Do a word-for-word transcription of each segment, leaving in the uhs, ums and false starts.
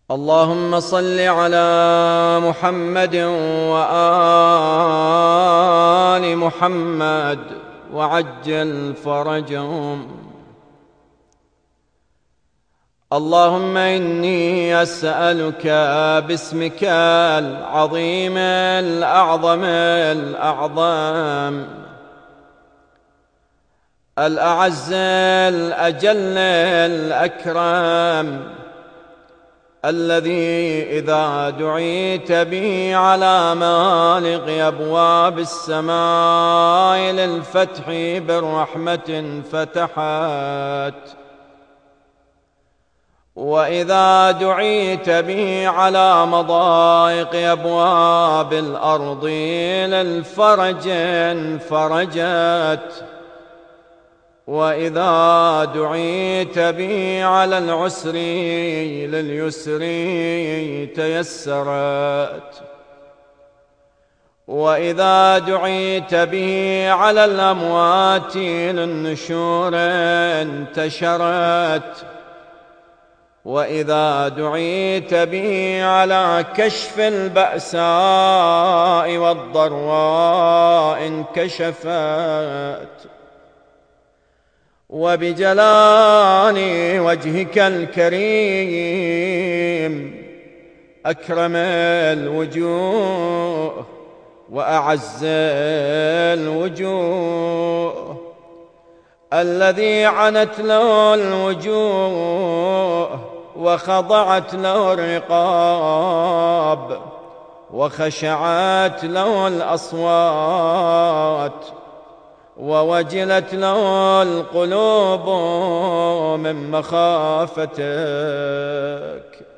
اللهم صل على محمد وآل محمد وعجل فرجهم. اللهم إني أسألك باسمك العظيم الأعظم الأعظم الأعز الأجل الأكرم الذي إذا دعيت به على مالق أبواب السماء للفتح بالرحمة فتحت، وإذا دعيت به على مضايق أبواب الأرض للفرج فرجت، وإذا دعيت به على العسر لليسر تيسرت، وإذا دعيت به على الأموات للنشور انتشرت، وإذا دعيت به على كشف البأساء والضراء انكشفت. وبجلال وجهك الكريم أكرم الوجوه وأعز الوجوه، الذي عنت له الوجوه وخضعت له الرقاب وخشعت له الأصوات ووجلت له القلوب من مخافتك،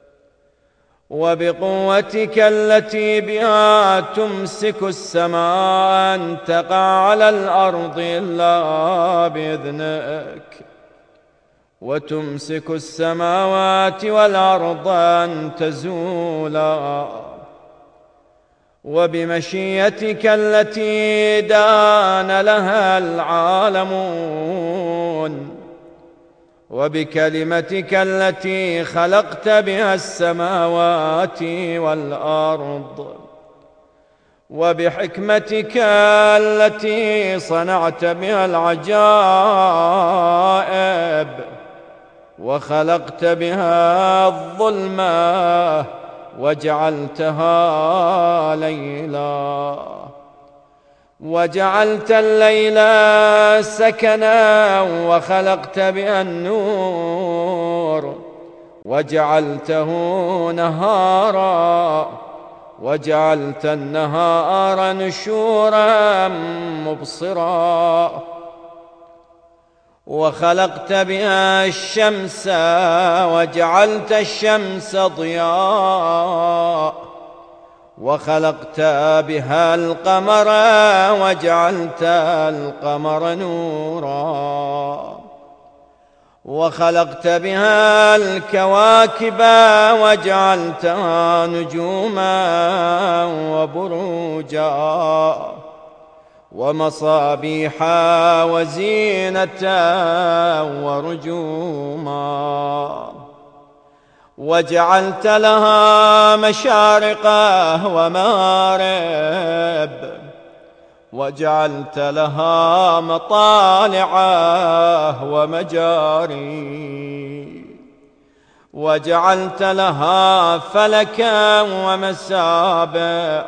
وبقوتك التي بها تمسك السماء أن تقع على الأرض إلا بإذنك، وتمسك السماوات والأرض أن تزولا، وبمشيتك التي دان لها العالمون، وبكلمتك التي خلقت بها السماوات والأرض، وبحكمتك التي صنعت بها العجائب وخلقت بها الظلمة وجعلتها ليلا، وجعلت الليل سكنا وخلقت بها النور، وجعلته نهارا وجعلت النهار نشورا مبصرا، وخلقت بها الشمس وجعلت الشمس ضياء، وخلقت بها القمر وجعلت القمر نورا، وخلقت بها الكواكب وجعلتها نجوما وبروجا ومصابيح وزينة ورجوما، وجعلت لها مشارق ومغارب، وجعلت لها مطالع ومجاري، وجعلت لها فلكا ومسابح،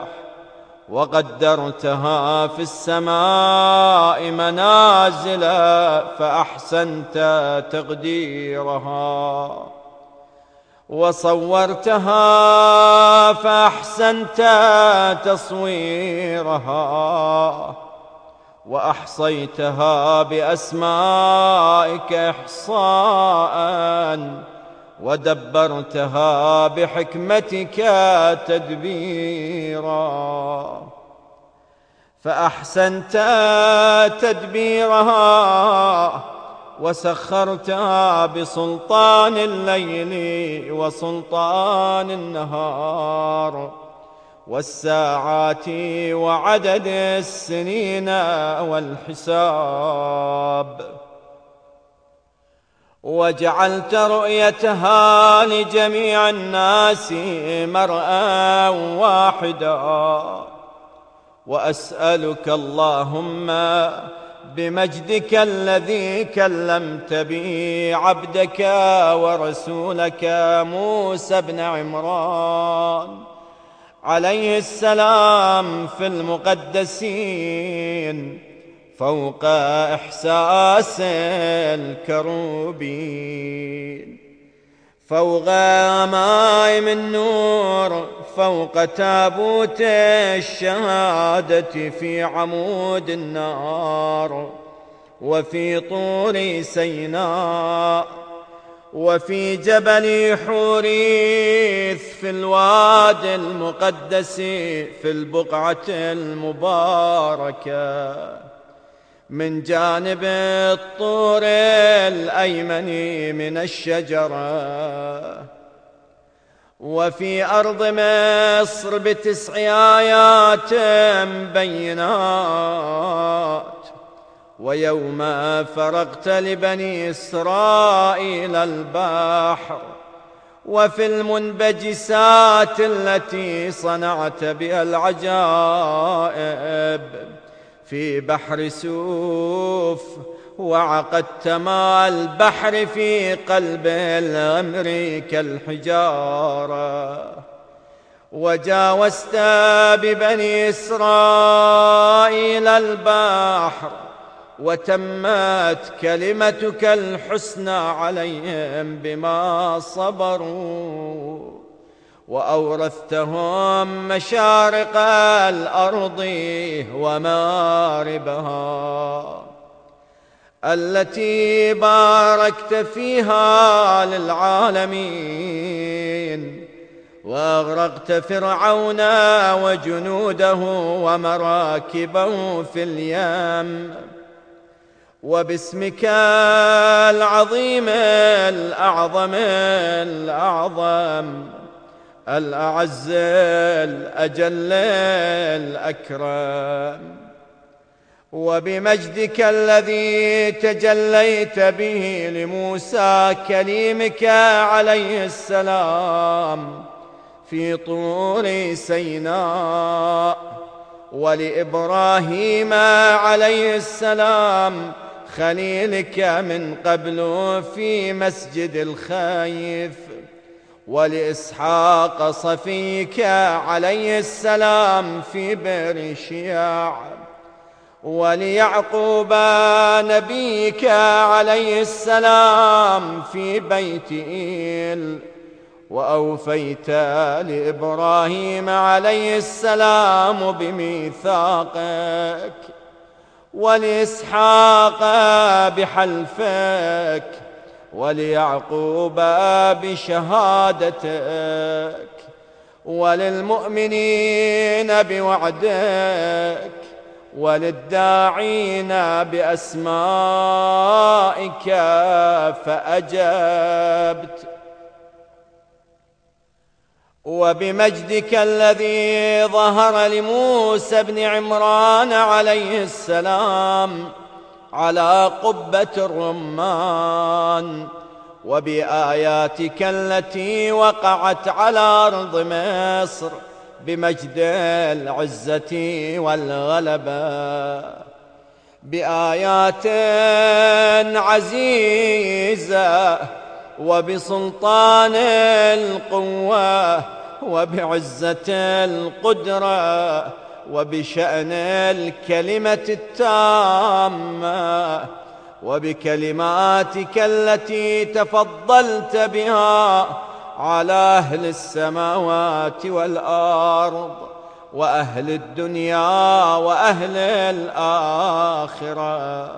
وقدرتها في السماء منازل فأحسنت تقديرها، وصورتها فأحسنت تصويرها، وأحصيتها بأسمائك إحصاء، ودبرتها بحكمتك تدبيرا، فأحسنت تدبيرها، وسخرتها بسلطان الليل وسلطان النهار والساعات وعدد السنين والحساب. وجعلت رؤيتها لجميع الناس مرأى واحدا. وأسألك اللهم بمجدك الذي كلمت به عبدك ورسولك موسى بن عمران عليه السلام في المقدسين فوق إحساس الكروبين، فوق غمائم النور، فوق تابوت الشهادة في عمود النار، وفي طور سيناء، وفي جبل حوريث في الوادي المقدس في البقعة المباركة من جانب الطور الأيمن من الشجرة، وفي أرض مصر بتسع آيات بينات. ويوم فرغت لبني إسرائيل البحر، وفي المنبجسات التي صنعت بها العجائب في بحر سوف، وعقدت ماء البحر في قلب الغمر كالحجارة. وجاوزت ببني إسرائيل البحر، وتمت كلمتك الحسنى عليهم بما صبروا، وأورثتهم مشارق الأرض ومغاربها التي باركت فيها للعالمين. وأغرقت فرعون وجنوده ومراكبه في اليم، وباسمك العظيم الأعظم الأعظم الأعز الأجل الأكرم، وبمجدك الذي تجليت به لموسى كليمك عليه السلام في طور سيناء، ولإبراهيم عليه السلام خليلك من قبل في مسجد الخيف، ولإسحاق صفيك عليه السلام في بئر شياع، وليعقوب نبيك عليه السلام في بيت إيل. وأوفيت لإبراهيم عليه السلام بميثاقك، ولإسحاق بحلفك، وليعقوب بشهادتك، وللمؤمنين بوعدك، وللداعين بأسمائك فأجبت. وبمجدك الذي ظهر لموسى بن عمران عليه السلام على قبة الرمان، وبآياتك التي وقعت على أرض مصر بمجد العزة والغلبة، بآيات عزيزة، وبسلطان القوة، وبعزة القدرة، وبشأن الكلمة التامة، وبكلماتك التي تفضلت بها على أهل السماوات والأرض، وأهل الدنيا وأهل الآخرة،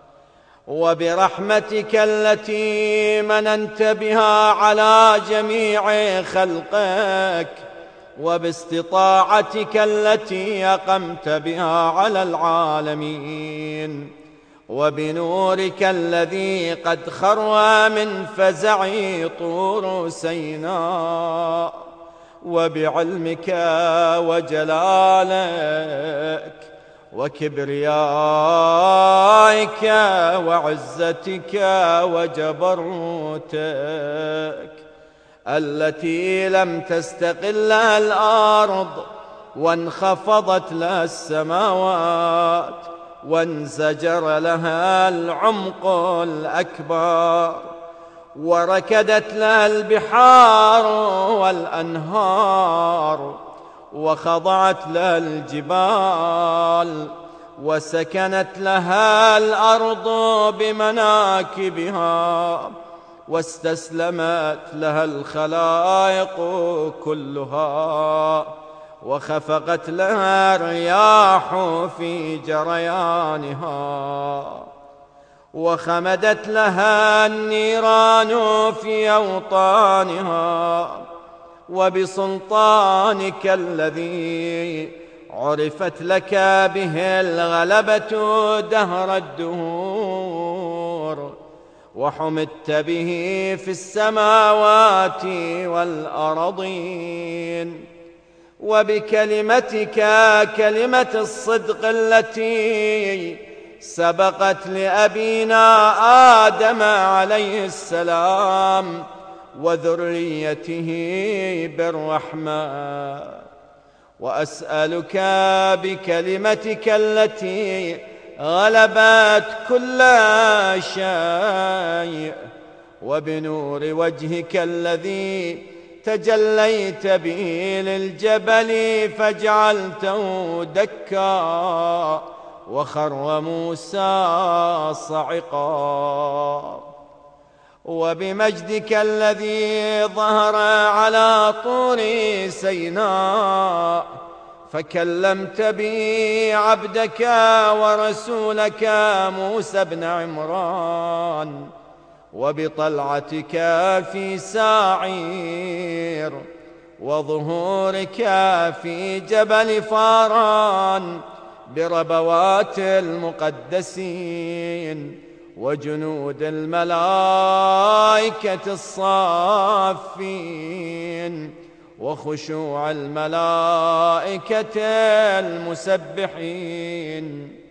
وبرحمتك التي مننت بها على جميع خلقك، وباستطاعتك التي أقمت بها على العالمين، وبنورك الذي قد خرى من فزع طور سيناء، وبعلمك وجلالك، وكبريائك وعزتك وجبروتك، التي لم تستقلها الأرض وانخفضت لها السماوات وانزجر لها العمق الأكبر، وركدت لها البحار والأنهار، وخضعت لها الجبال، وسكنت لها الأرض بمناكبها، واستسلمت لها الخلائق كلها، وخفقت لها الرياح في جريانها، وخمدت لها النيران في أوطانها، وبسلطانك الذي عرفت لك به الغلبة دهر الدهور، وحمدت به في السماوات والأرضين، وبكلمتك كلمة الصدق التي سبقت لأبينا آدم عليه السلام وذريته بالرحمة، وأسألك بكلمتك التي غلبت كل شيء، وبنور وجهك الذي تجليت به للجبل فجعلته دكا وخر موسى صعقا، وبمجدك الذي ظهر على طور سيناء فكلمت به عبدك ورسولك موسى بن عمران، وبطلعتك في ساعير، وظهورك في جبل فاران بربوات المقدسين، وجنود الملائكة الصافين، وخشوع الملائكة المسبحين،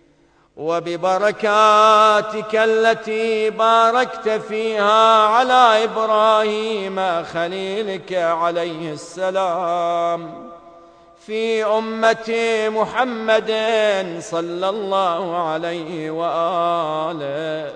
وببركاتك التي باركت فيها على إبراهيم خليلك عليه السلام في أمة محمد صلى الله عليه وآله،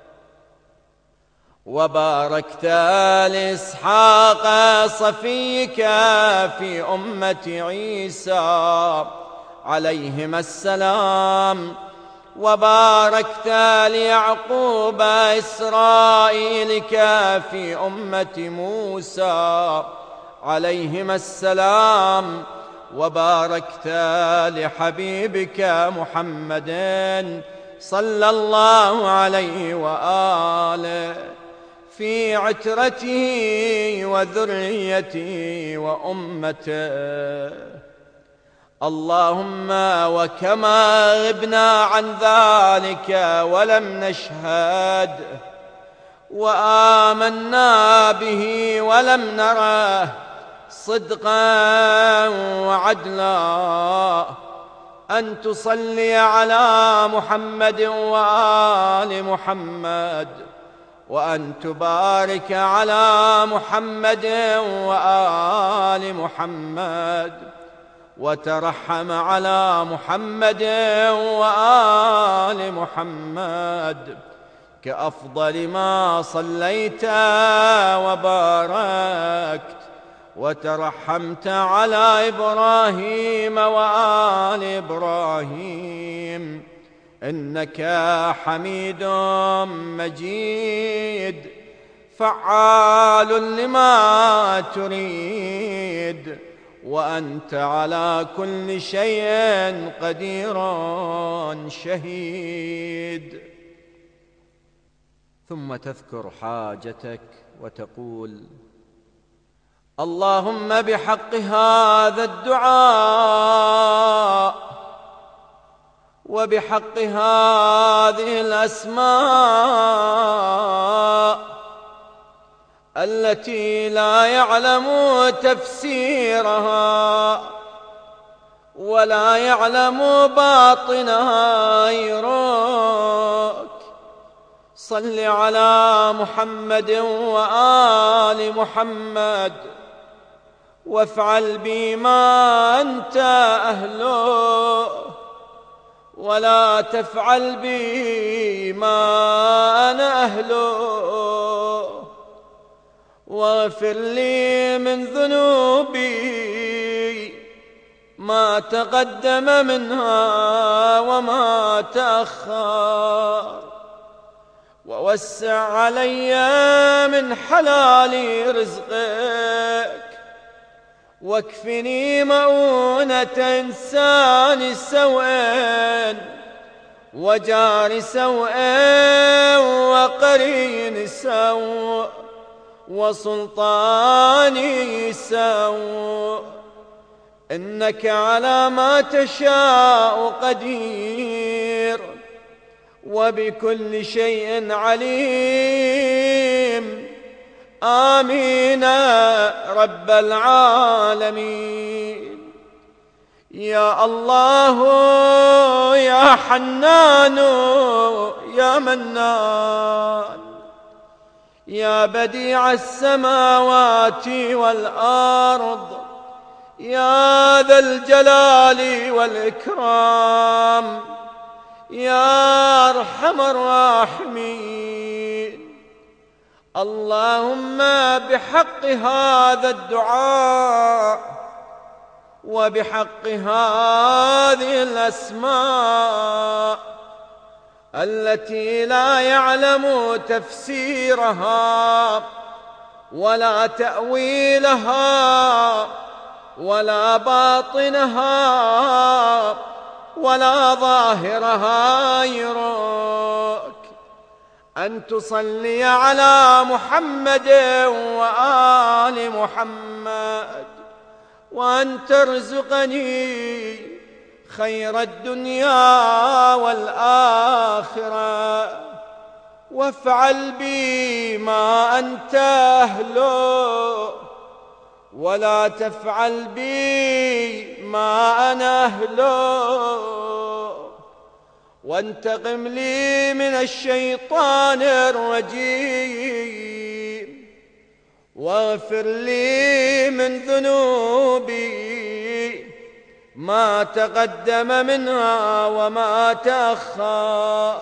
وباركت لإسحاق صفيك في أمة عيسى عليهما السلام، وباركت ليعقوب إسرائيلك في أمة موسى عليهما السلام، وباركت لحبيبك محمد صلى الله عليه وآله في عترته وذريته وأمته. اللهم وكما غبنا عن ذلك ولم نشهد، وآمنا به ولم نره صدقا وعدلا، أن تصلي على محمد وآل محمد، وأن تبارك على محمد وآل محمد، وترحم على محمد وآل محمد كأفضل ما صليت وباركت وترحمت على إبراهيم وآل إبراهيم، إنك حميد مجيد فعال لما تريد، وأنت على كل شيء قدير شهيد. ثم تذكر حاجتك وتقول: اللهم بحق هذا الدعاء وبحق هذه الأسماء التي لا يعلم تفسيرها ولا يعلم باطنها غيرك. صل على محمد وآل محمد، وافعل بما أنت أهله، ولا تفعل بما أنا أهله. واغفر لي من ذنوبي ما تقدم منها وما تأخر، ووسع علي من حلال رزقك، واكفني مؤونة إنسان سوء وجار سوء وقرين سوء وسلطاني سوء. إنك على ما تشاء قدير، وبكل شيء عليم. آمين رب العالمين. يا الله يا حنان يا منان، يا بديع السماوات والأرض، يا ذا الجلال والإكرام، يا أرحم الراحمين. اللهم بحق هذا الدعاء وبحق هذه الأسماء التي لا يعلم تفسيرها ولا تأويلها ولا باطنها ولا ظاهرها غيرك، أن تصلي على محمد وآل محمد، وأن ترزقني خير الدنيا والآخرة، وافعل بي ما أنت أهله، ولا تفعل بي ما أنا أهله. وانتقم لي من الشيطان الرجيم، واغفر لي من ذنوبي ما تقدم منها وما تأخر،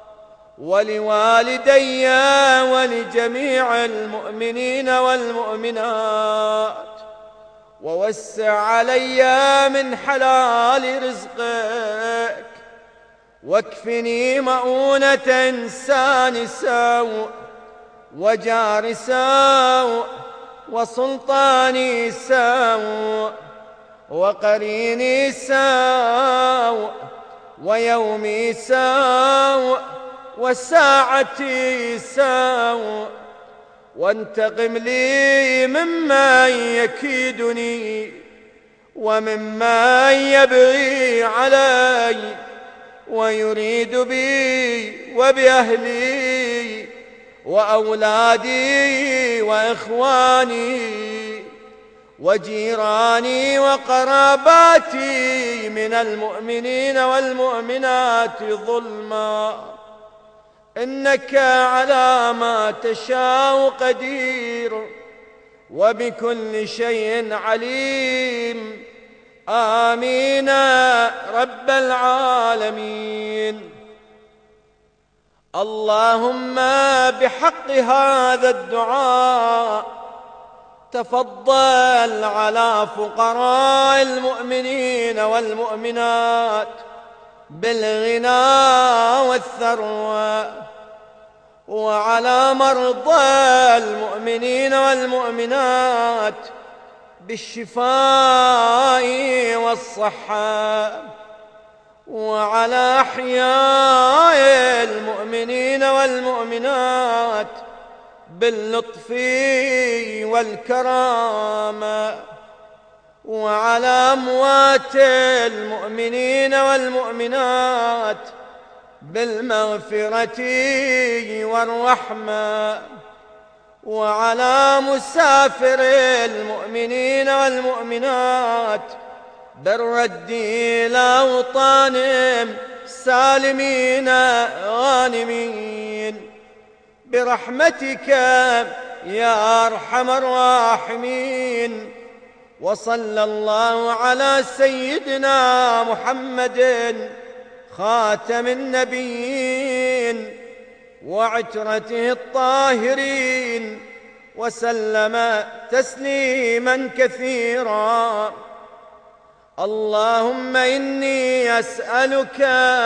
ولوالدي ولجميع المؤمنين والمؤمنات. ووسع علي من حلال رزقك، واكفني مؤونة إنسان سوء وجار سوء وسلطاني سوء وقريني سوء ويومي سوء وساعتي سوء. وانتقم لي ممن يكيدني وممن يبغي علي ويريد بي وبأهلي وأولادي وإخواني وجيراني وقراباتي من المؤمنين والمؤمنات ظلما. إنك على ما تشاء قدير، وبكل شيء عليم. آمين رب العالمين. اللهم بحق هذا الدعاء تفضل على فقراء المؤمنين والمؤمنات بالغنى والثروة، وعلى مرضى المؤمنين والمؤمنات بالشفاء والصحة، وعلى أحياء المؤمنين والمؤمنات باللطف والكرامة، وعلى أموات المؤمنين والمؤمنات بالمغفرة والرحمة، وعلى مسافر المؤمنين والمؤمنات بالرد إلى أوطانهم سالمين غانمين برحمتك يا أرحم الراحمين. وصلى الله على سيدنا محمد خاتم النبيين وعترته الطاهرين وسلم تسليما كثيرا. اللهم إني أسألك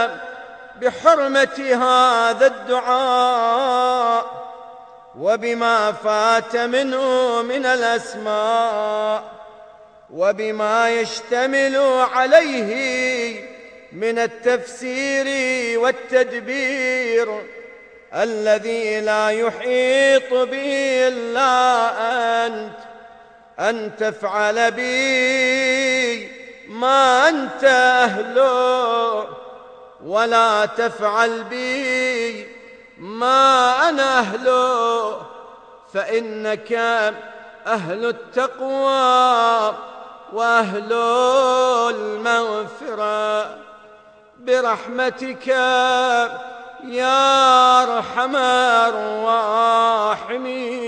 بحرمة هذا الدعاء وبما فات منه من الأسماء وبما يشتمل عليه من التفسير والتدبير الذي لا يحيط به إلا أنت، أن تفعل بي ما أنت أهله ولا تفعل بي ما أنا أهله، فإنك أهل التقوى وأهل المغفرة برحمتك يا أرحم الراحمين.